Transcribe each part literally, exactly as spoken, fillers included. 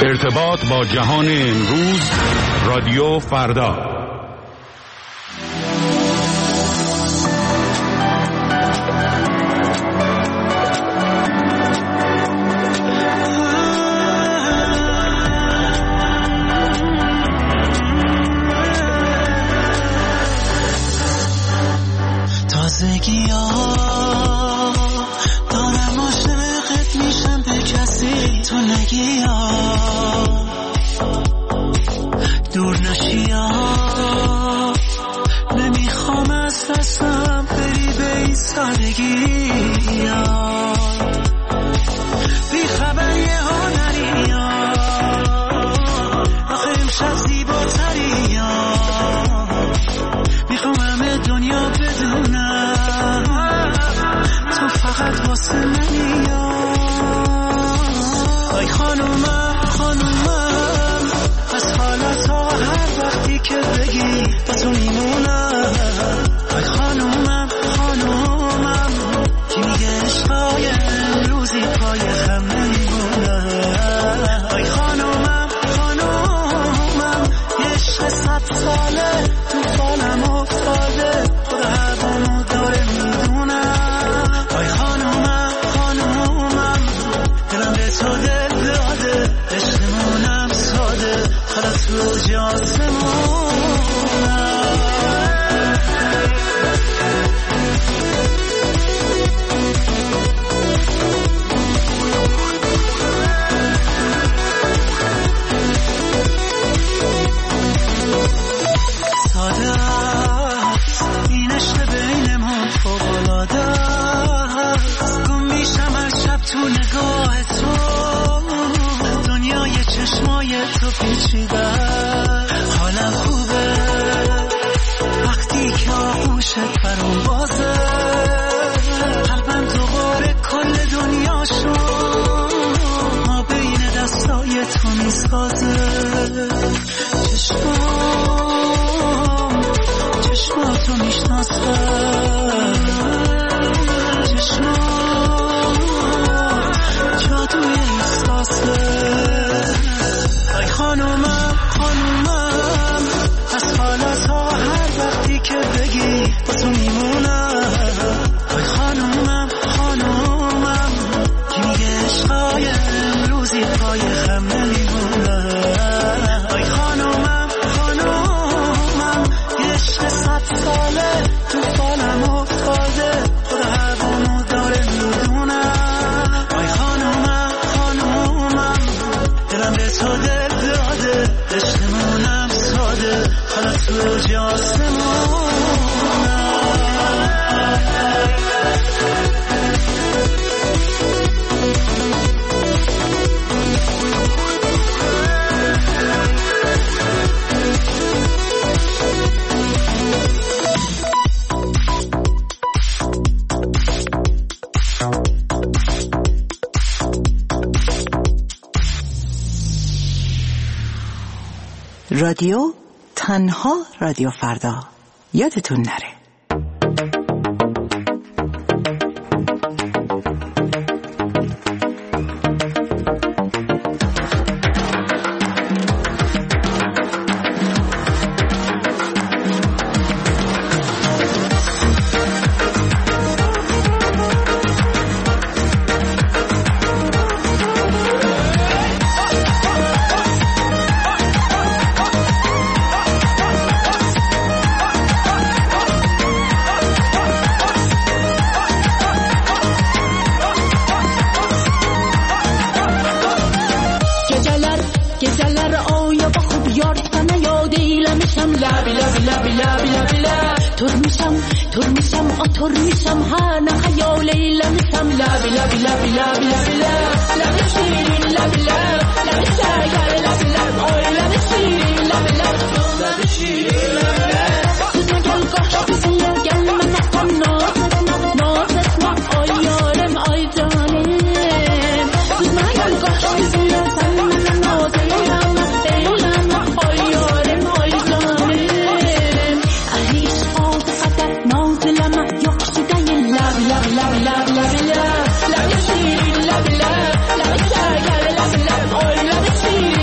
ارتباط با جهان امروز، رادیو فردا. تازگی ها دارم عاشقت میشم به کسی تو نگی ها دور نشی ها نمیخوام از دستم بری به این سادگی ها بی خبر یه ها نری ها آخه امشب زیباتری ها میخوام همه دنیا بدونم تو فقط واسه منی ها ای خانومم خانومم از حالت ها هر وقتی که بگی با تو میمونم ای خانومم خانومم کی میگه عشقای امروزی پای خم نمیمونم ای خانومم خانومم یه عشق صد ساله تو فالم افتاده خدا هوامو داره میدونم ای خانومم خانومم دلم به تو دل داده عشقمونم ساده حالا تو جاسمونم تو پیچیده حالم خوبه وقتی که آغوشت برام بازه قلبم دوباره کل دنیا شد ما بین دستای تو میسازه چشمام چشماتو میشناسه چشمام جادوی احساسه ای خانومم خانومم از حالت ها هر وقتی که بگی با تو میمونم ای خانومم خانومم کی میگه عشقای امروزی پای خم نمیمونم ای خانومم خانومم یه عشق صد ساله تو فالم افتاده خدا هوامو داره میدونم ای خانومم خانومم دلم به تو دل داده عشقمونم ساده حالا تو جاسمونم رادیو تنها رادیو فردا، یادتون نره. Love, love, love, love, love, love, love, love, love, love, love, love, love, love, love, love, love, love,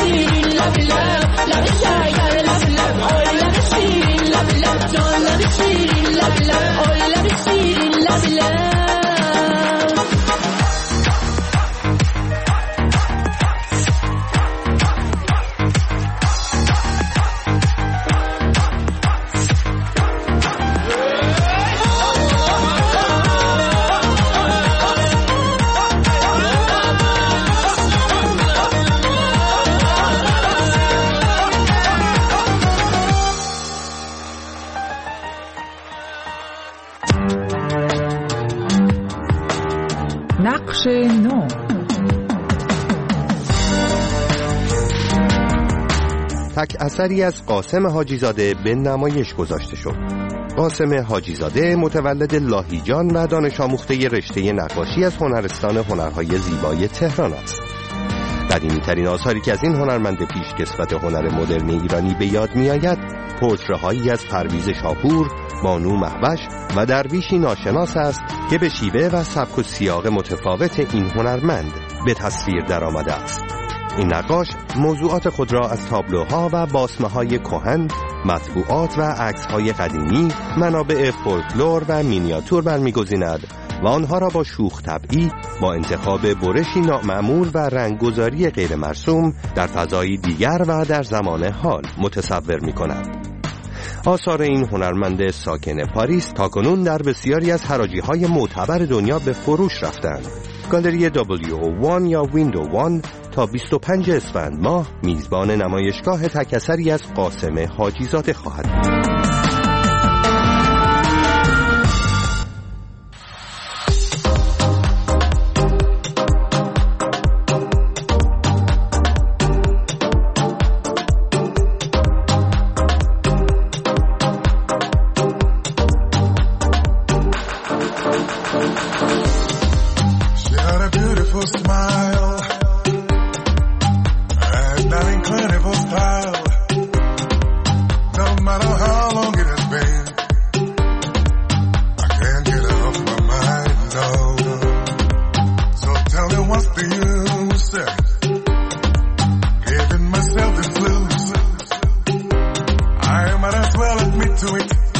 sweet, love it, love, love it, shy, gotta love it, love, oh, love it, sweet, love it, love, don't love it, sweet, love it, love, oh, love it, sweet, love it, love. نقش نو. تک اثری از قاسم حاجیزاده به نمایش گذاشته شد. قاسم حاجیزاده متولد لاهیجان و دانش آموخته رشته نقاشی از هنرستان هنرهای زیبای تهران است. قدیمی‌ترین آثاری که از این هنرمند پیشکسوت هنر مدرن ایرانی به یاد می‌آید، پورتره‌هایی از پرویز شاپور، بانو مهوش و درویشی ناشناس است که به شیوه و سبک و سیاق متفاوت این هنرمند به تصویر درآمده است. این نقاش موضوعات خود را از تابلوها و باسمه‌های کهن، مطبوعات و عکس‌های قدیمی، منابع فولکلور و مینیاتور برمی‌گزیند و آنها را با شوخ طبعی، با انتخاب برشی نامعمول و رنگگذاری غیر مرسوم در فضایی دیگر و در زمان حال متصور می‌کند. آثار این هنرمند ساکن پاریس تاکنون در بسیاری از حراجی‌های معتبر دنیا به فروش رفتند. گالری دبلیو او یک یا ویندو یک تا بیست و پنجم اسفند ماه میزبان نمایشگاه تک اثری از قاسم حاجیزاده خواهد بود. Well, admit to it.